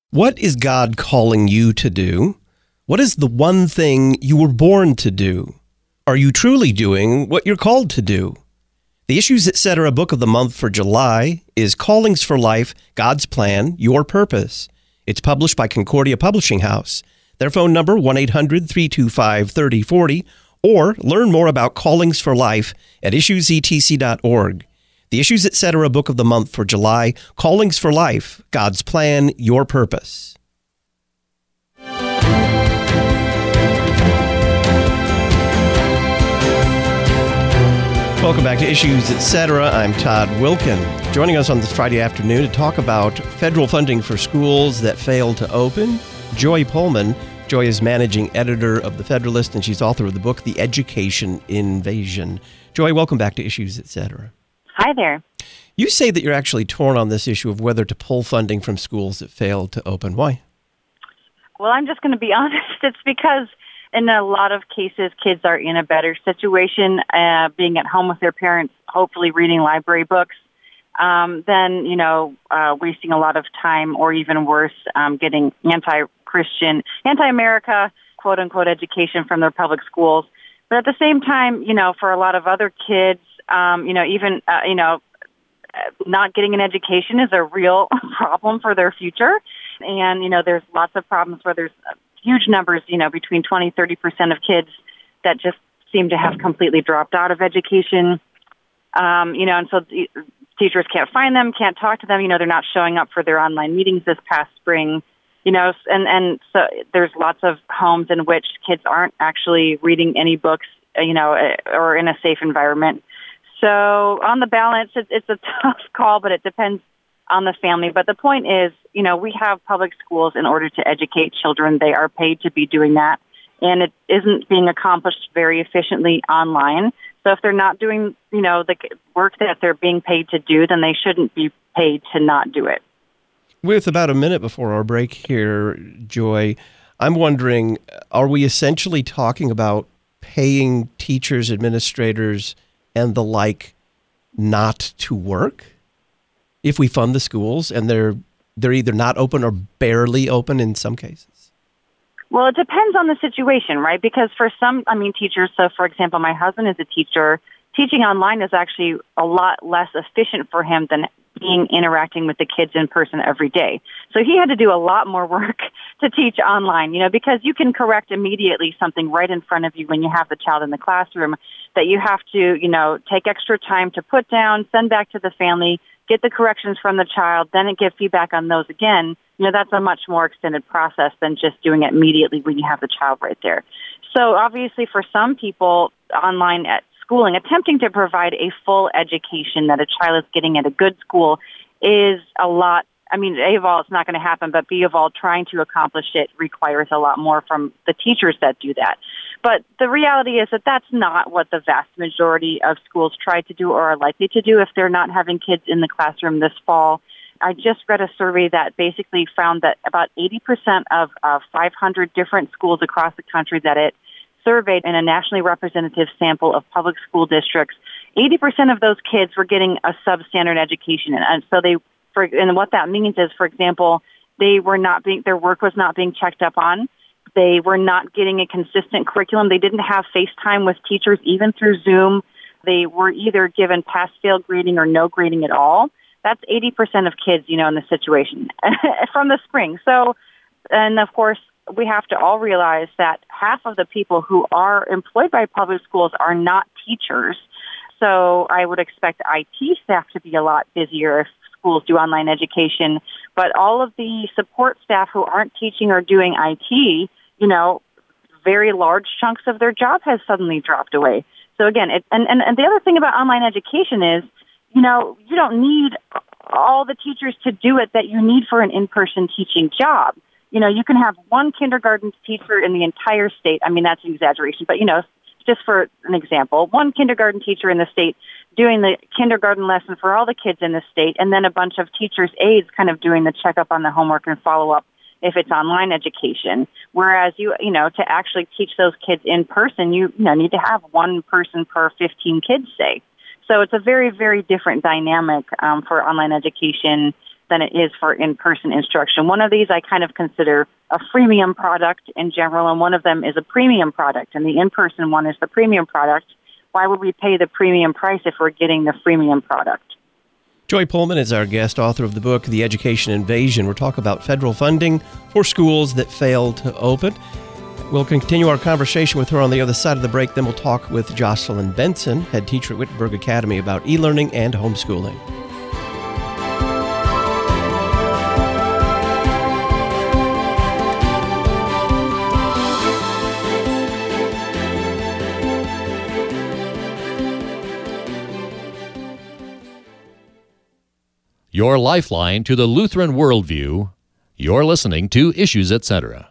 What is God calling you to do? What is the one thing you were born to do? Are you truly doing what you're called to do? The Issues Etc. book of the month for July is Callings for Life, God's Plan, Your Purpose. It's published by Concordia Publishing House. Their phone number, 1-800-325-3040, or learn more about Callings for Life at issuesetc.org. The Issues Etc. book of the month for July, Callings for Life, God's Plan, Your Purpose. Welcome back to Issues Etc. I'm Todd Wilkin. Joining us on this Friday afternoon to talk about federal funding for schools that failed to open, Joy Pullman. Joy is managing editor of The Federalist, and she's author of the book, The Education Invasion. Joy, welcome back to Issues Etc. Hi there. You say that you're actually torn on this issue of whether to pull funding from schools that failed to open. Why? Well, I'm just going to be honest. It's because in a lot of cases, kids are in a better situation being at home with their parents, hopefully reading library books, than, wasting a lot of time or even worse, getting anti-Christian, anti-America, quote-unquote, education from their public schools. But at the same time, for a lot of other kids, not getting an education is a real problem for their future. And, there's lots of problems where there's huge numbers, between 20-30% of kids that just seem to have completely dropped out of education. And so teachers can't find them, can't talk to them. They're not showing up for their online meetings this past spring. And so there's lots of homes in which kids aren't actually reading any books, or in a safe environment. So on the balance, it's a tough call, but it depends on the family. But the point is, we have public schools in order to educate children. They are paid to be doing that, and it isn't being accomplished very efficiently online. So if they're not doing, the work that they're being paid to do, then they shouldn't be paid to not do it. With about a minute before our break here, Joy, I'm wondering, are we essentially talking about paying teachers, administrators, and the like not to work if we fund the schools and they're either not open or barely open in some cases? Well, it depends on the situation, right? Because for some, teachers, so for example, my husband is a teacher. Teaching online is actually a lot less efficient for him than interacting with the kids in person every day. So he had to do a lot more work to teach online, because you can correct immediately something right in front of you when you have the child in the classroom that you have to, take extra time to put down, send back to the family, get the corrections from the child, then give feedback on those again. That's a much more extended process than just doing it immediately when you have the child right there. So obviously for some people, online at schooling, attempting to provide a full education that a child is getting at a good school is a lot. A of all, it's not going to happen, but B of all, trying to accomplish it requires a lot more from the teachers that do that. But the reality is that that's not what the vast majority of schools try to do or are likely to do if they're not having kids in the classroom this fall. I just read a survey that basically found that about 80% of 500 different schools across the country that it surveyed in a nationally representative sample of public school districts, 80% of those kids were getting a substandard education. And so and what that means is, for example, their work was not being checked up on. They were not getting a consistent curriculum. They didn't have FaceTime with teachers, even through Zoom. They were either given pass-fail grading or no grading at all. That's 80% of kids, in the situation from the spring. So, and of course, we have to all realize that half of the people who are employed by public schools are not teachers. So I would expect IT staff to be a lot busier if schools do online education. But all of the support staff who aren't teaching or doing IT, very large chunks of their job has suddenly dropped away. So again, and the other thing about online education is, you don't need all the teachers to do it that you need for an in-person teaching job. You can have one kindergarten teacher in the entire state. That's an exaggeration, but, just for an example, one kindergarten teacher in the state doing the kindergarten lesson for all the kids in the state, and then a bunch of teachers' aides kind of doing the checkup on the homework and follow-up if it's online education. Whereas, to actually teach those kids in person, you need to have one person per 15 kids, say. So it's a very, very different dynamic for online education than it is for in-person instruction. One of these I kind of consider a freemium product in general, and one of them is a premium product, and the in-person one is the premium product. Why would we pay the premium price if we're getting the freemium product? Joy Pullman is our guest, author of the book, The Education Invasion. We're talking about federal funding for schools that fail to open. We'll continue our conversation with her on the other side of the break. Then we'll talk with Jocelyn Benson, head teacher at Wittenberg Academy, about e-learning and homeschooling. Your lifeline to the Lutheran worldview. You're listening to Issues Etc.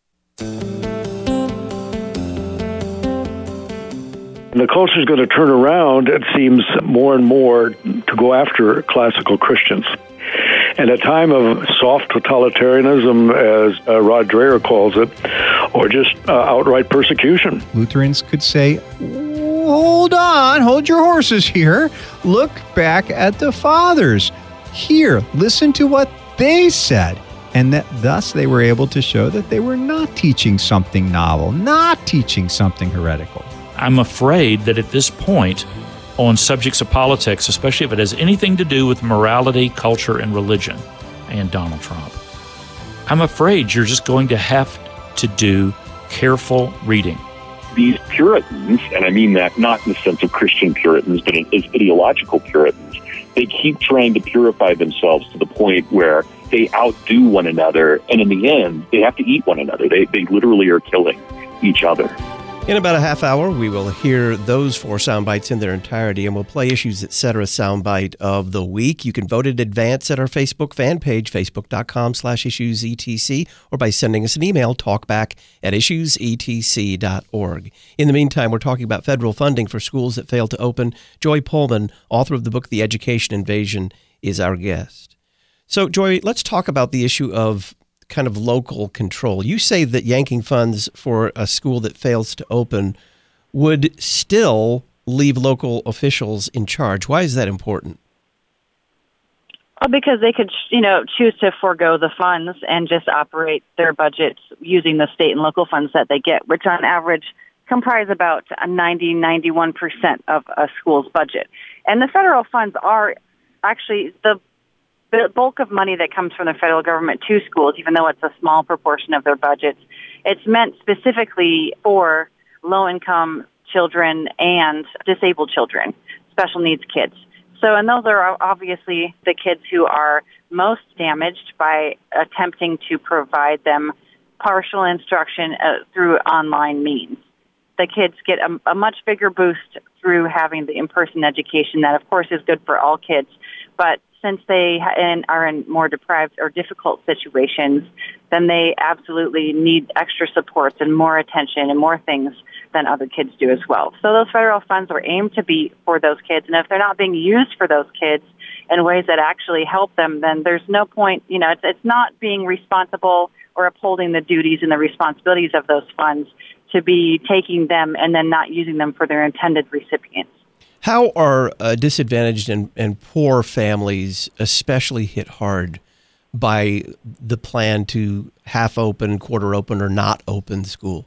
The culture is going to turn around, it seems, more and more to go after classical Christians. At a time of soft totalitarianism, as Rod Dreher calls it, or just outright persecution. Lutherans could say, hold on, hold your horses here. Look back at the fathers. Here, listen to what they said. And that thus they were able to show that they were not teaching something novel, not teaching something heretical. I'm afraid that at this point, on subjects of politics, especially if it has anything to do with morality, culture, and religion, and Donald Trump, I'm afraid you're just going to have to do careful reading. These Puritans, and I mean that not in the sense of Christian Puritans, but as ideological Puritans, they keep trying to purify themselves to the point where they outdo one another, and in the end, they have to eat one another. They literally are killing each other. In about a half hour, we will hear those 4 sound bites in their entirety, and we'll play Issues Etc. soundbite of the week. You can vote in advance at our Facebook fan page, facebook.com/issuesetc, or by sending us an email, talkback@issuesetc.org. In the meantime, we're talking about federal funding for schools that fail to open. Joy Pullman, author of the book, The Education Invasion, is our guest. So, Joy, let's talk about the issue of kind of local control. You say that yanking funds for a school that fails to open would still leave local officials in charge. Why is that important? Well, because they could, choose to forego the funds and just operate their budgets using the state and local funds that they get, which on average comprise about 91% of a school's budget. And the federal funds are actually the bulk of money that comes from the federal government to schools, even though it's a small proportion of their budgets. It's meant specifically for low-income children and disabled children, special needs kids. So, and those are obviously the kids who are most damaged by attempting to provide them partial instruction through online means. The kids get a much bigger boost through having the in-person education that, of course, is good for all kids, but since they are in more deprived or difficult situations, then they absolutely need extra supports and more attention and more things than other kids do as well. So those federal funds are aimed to be for those kids, and if they're not being used for those kids in ways that actually help them, then there's no point, it's not being responsible or upholding the duties and the responsibilities of those funds to be taking them and then not using them for their intended recipients. How are disadvantaged and poor families especially hit hard by the plan to half open, quarter open, or not open schools?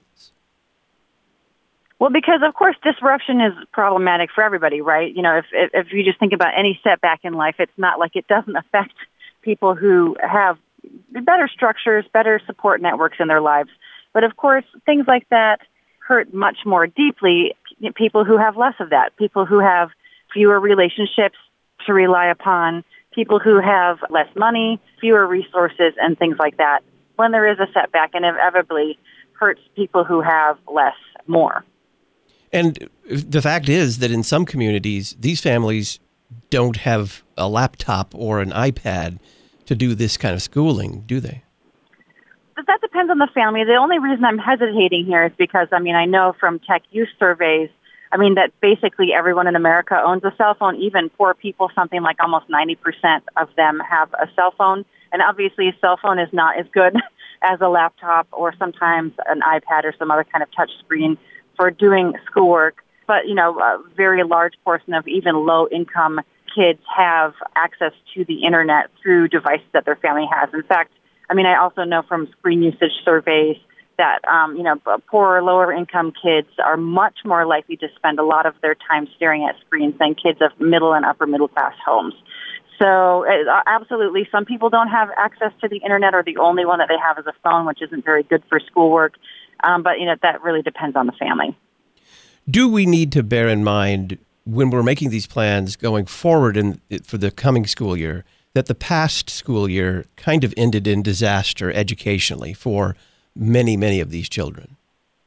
Well, because, of course, disruption is problematic for everybody, right? If you just think about any setback in life, it's not like it doesn't affect people who have better structures, better support networks in their lives. But, of course, things like that hurt much more deeply people who have less of that, people who have fewer relationships to rely upon, people who have less money, fewer resources, and things like that. When there is a setback, and inevitably hurts people who have less more. And the fact is that in some communities, these families don't have a laptop or an iPad to do this kind of schooling, do they? But that depends on the family. The only reason I'm hesitating here is because, I know from tech use surveys, that basically everyone in America owns a cell phone. Even poor people, something like almost 90% of them have a cell phone. And obviously a cell phone is not as good as a laptop or sometimes an iPad or some other kind of touch screen for doing schoolwork. But, a very large portion of even low-income kids have access to the internet through devices that their family has. In fact, I also know from screen usage surveys that, poorer, lower income kids are much more likely to spend a lot of their time staring at screens than kids of middle and upper middle class homes. So absolutely, some people don't have access to the internet, or the only one that they have is a phone, which isn't very good for schoolwork. But that really depends on the family. Do we need to bear in mind when we're making these plans going forward for the coming school year that the past school year kind of ended in disaster educationally for many, many of these children?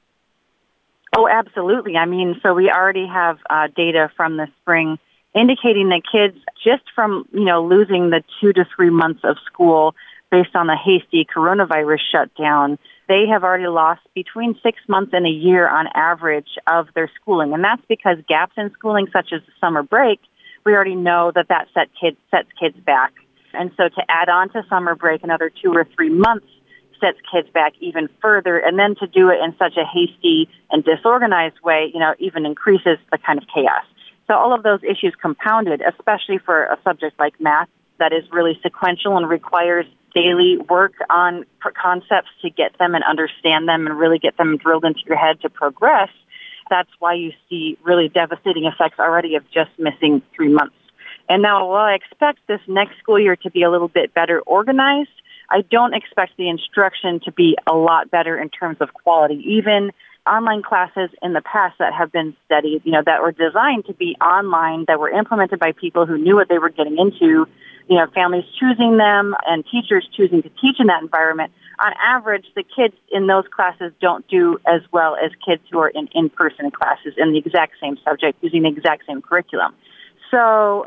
Oh, absolutely. So we already have data from the spring indicating that kids, just from, losing the 2 to 3 months of school based on the hasty coronavirus shutdown, they have already lost between 6 months and a year on average of their schooling. And that's because gaps in schooling, such as the summer break, we already know that sets kids back. And so to add on to summer break another 2 or 3 months sets kids back even further. And then to do it in such a hasty and disorganized way, even increases the kind of chaos. So all of those issues compounded, especially for a subject like math that is really sequential and requires daily work on concepts to get them and understand them and really get them drilled into your head to progress. That's why you see really devastating effects already of just missing 3 months. And now, while I expect this next school year to be a little bit better organized, I don't expect the instruction to be a lot better in terms of quality. Even online classes in the past that have been studied, that were designed to be online, that were implemented by people who knew what they were getting into, families choosing them and teachers choosing to teach in that environment. On average, the kids in those classes don't do as well as kids who are in in-person classes in the exact same subject using the exact same curriculum. So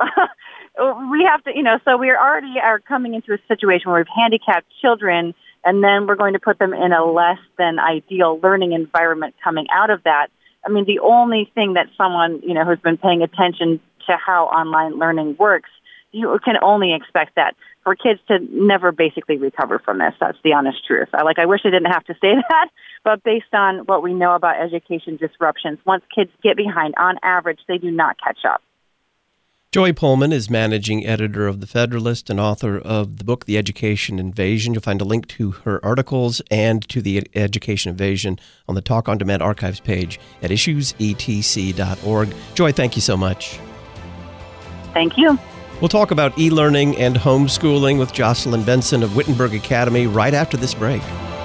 we have to, so we already are coming into a situation where we've handicapped children, and then we're going to put them in a less than ideal learning environment coming out of that. The only thing that someone, who's been paying attention to how online learning works, you can only expect that for kids to never basically recover from this. That's the honest truth. I wish I didn't have to say that, but based on what we know about education disruptions, once kids get behind, on average, they do not catch up. Joy Pullman is managing editor of The Federalist and author of the book, The Education Invasion. You'll find a link to her articles and to the Education Invasion on the Talk on Demand archives page at issuesetc.org. Joy, thank you so much. Thank you. We'll talk about e-learning and homeschooling with Jocelyn Benson of Wittenberg Academy right after this break.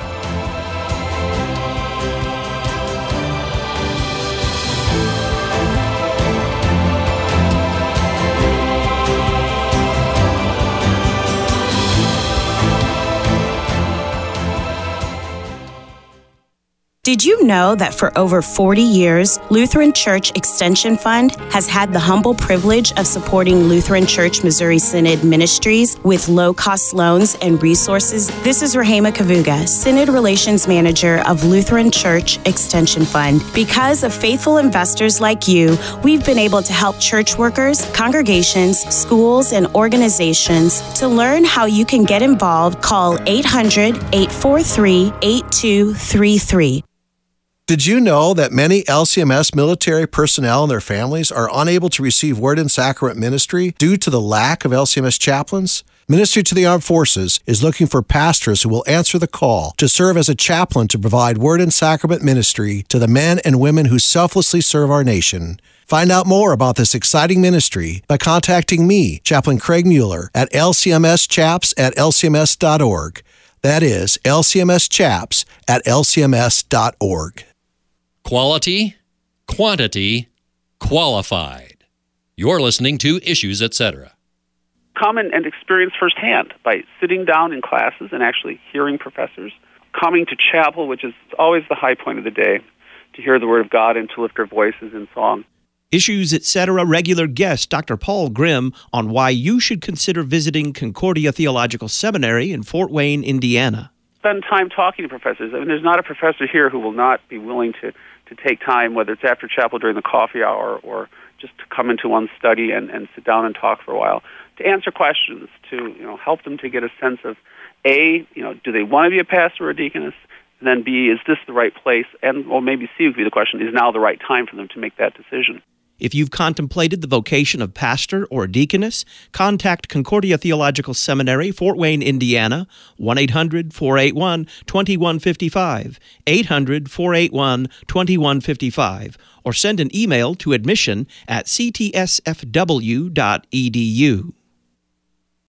Did you know that for over 40 years, Lutheran Church Extension Fund has had the humble privilege of supporting Lutheran Church Missouri Synod ministries with low-cost loans and resources? This is Rahema Kavuga, Synod Relations Manager of Lutheran Church Extension Fund. Because of faithful investors like you, we've been able to help church workers, congregations, schools, and organizations. To learn how you can get involved, call 800-843-8233. Did you know that many LCMS military personnel and their families are unable to receive Word and Sacrament ministry due to the lack of LCMS chaplains? Ministry to the Armed Forces is looking for pastors who will answer the call to serve as a chaplain to provide Word and Sacrament ministry to the men and women who selflessly serve our nation. Find out more about this exciting ministry by contacting me, Chaplain Craig Mueller, at lcmschaps@lcms.org. That is lcmschaps@lcms.org. Quality, quantity, qualified. You're listening to Issues, Etc. Come and experience firsthand by sitting down in classes and actually hearing professors, coming to chapel, which is always the high point of the day, to hear the Word of God and to lift our voices in song. Issues, Etc. regular guest Dr. Paul Grimm on why you should consider visiting Concordia Theological Seminary in Fort Wayne, Indiana. Spend time talking to professors. There's not a professor here who will not be willing to take time, whether it's after chapel during the coffee hour or just to come into one's study and sit down and talk for a while, to answer questions, to help them to get a sense of, A, do they want to be a pastor or a deaconess? And then B, is this the right place? And maybe C would be the question, is now the right time for them to make that decision? If you've contemplated the vocation of pastor or deaconess, contact Concordia Theological Seminary, Fort Wayne, Indiana, 1-800-481-2155, 800-481-2155, or send an email to admission@ctsfw.edu.